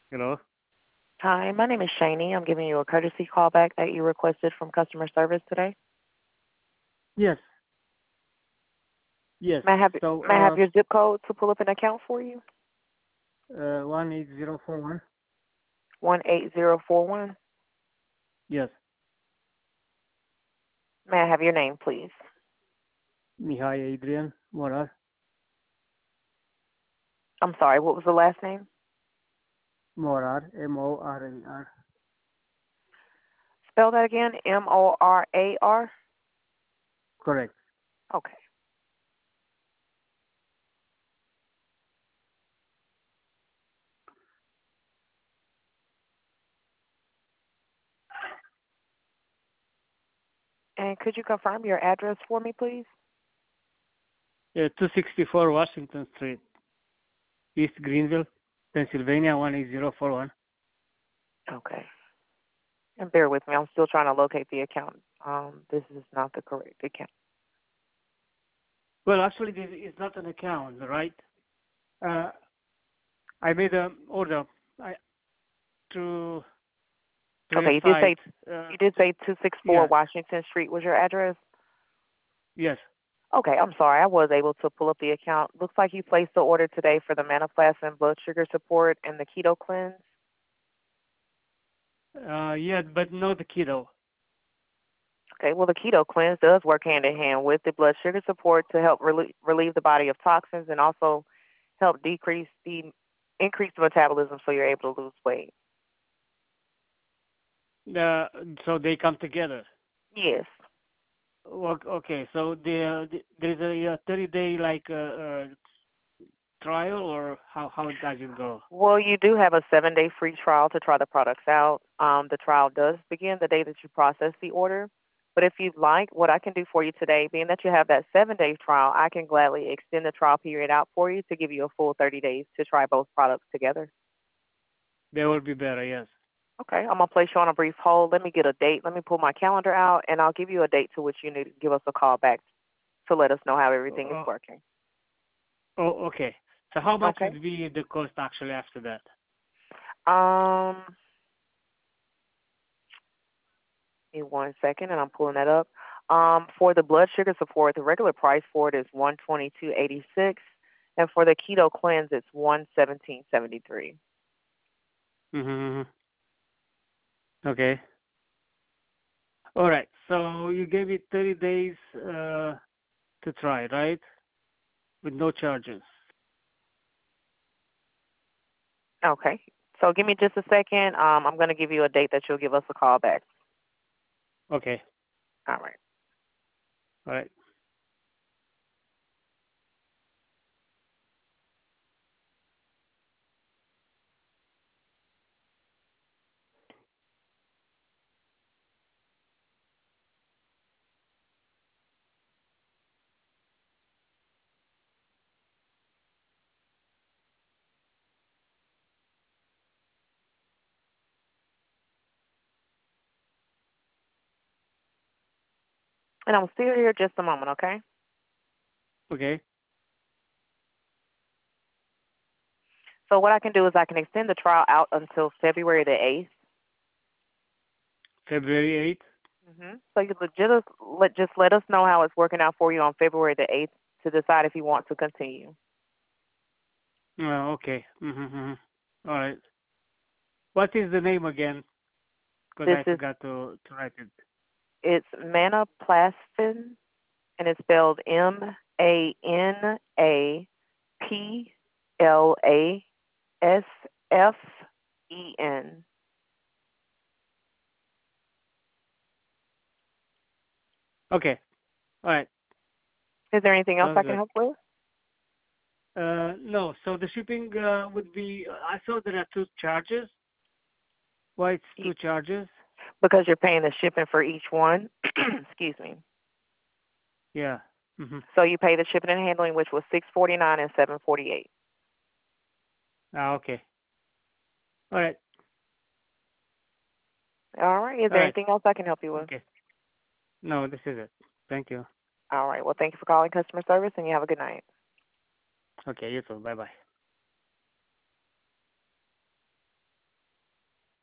Hello? Hi, my name is Shani. I'm giving you a courtesy call back that you requested from customer service today. Yes, yes. May I have So, may I have your zip code to pull up an account for you? 18041. 18041. Yes, May I have your name, please? Mihai Adrian Morar. I'm sorry, what was the last name? Morar, Morar. Spell that again. Morar. Correct. Okay. And could you confirm your address for me, please? 264 Washington Street, East Greenville, Pennsylvania, 18041. Okay. And bear with me. I'm still trying to locate the account. This is not the correct account. Well, actually, this is not an account, right? Uh, I made an order I, to Okay, your site. you did say 264 Yeah, Washington Street was your address? yes. Okay, I'm sorry. I was able to pull up the account. Looks like you placed the order today for the Manaplastin blood sugar support and the keto cleanse. Yeah, but no the keto. Okay, well, the keto cleanse does work hand in hand with the blood sugar support to help relieve the body of toxins and also help increase the metabolism so you're able to lose weight. Uh, so they come together. Yes. Okay, so there's a 30-day like trial, or how does it go? Well, you do have a 7-day free trial to try the products out. The trial does begin the day that you process the order. But if you'd like, what I can do for you today, being that you have that 7-day trial, I can gladly extend the trial period out for you to give you a full 30 days to try both products together. They will be better, yes. Okay, I'm going to place you on a brief hold. Let me get a date. Let me pull my calendar out, and I'll give you a date to which you need to give us a call back to let us know how everything is Oh, working. okay. So how much Okay. would be the cost actually after that? Um, Give me 1 second, and I'm pulling that up. For the blood sugar support, the regular price for it is 122.86, and for the keto cleanse, it's 117.73. Mm-hmm. Okay. All right. So you gave it 30 days to try, right? With no charges. Okay. So give me just a second. I'm going to give you a date that you'll give us a call back. Okay. All right. All right. And I'm still here just a moment, okay? Okay. So what I can do is I can extend the trial out until February the 8th. February 8th. So you could just let us know how it's working out for you on February the 8th to decide if you want to continue. Okay. Mm-hmm. All right. What is the name again? Because This I is forgot to write it. It's Manaplastin, and it's spelled Manaplasfen. Okay. All right. Is there anything else Sounds I can good. help with? No. So the shipping would be. I saw there are two charges. Why it's two charges? Because you're paying the shipping for each one. Excuse me. Yeah. Mm-hmm. So you pay the shipping and handling, which was $6.49 and $7.48. Okay. All right. All right. Is All there right. anything else I can help you with? Okay. No, this is it. Thank you. All right. Well, thank you for calling customer service, and you have a good night. Okay. You too. Bye bye.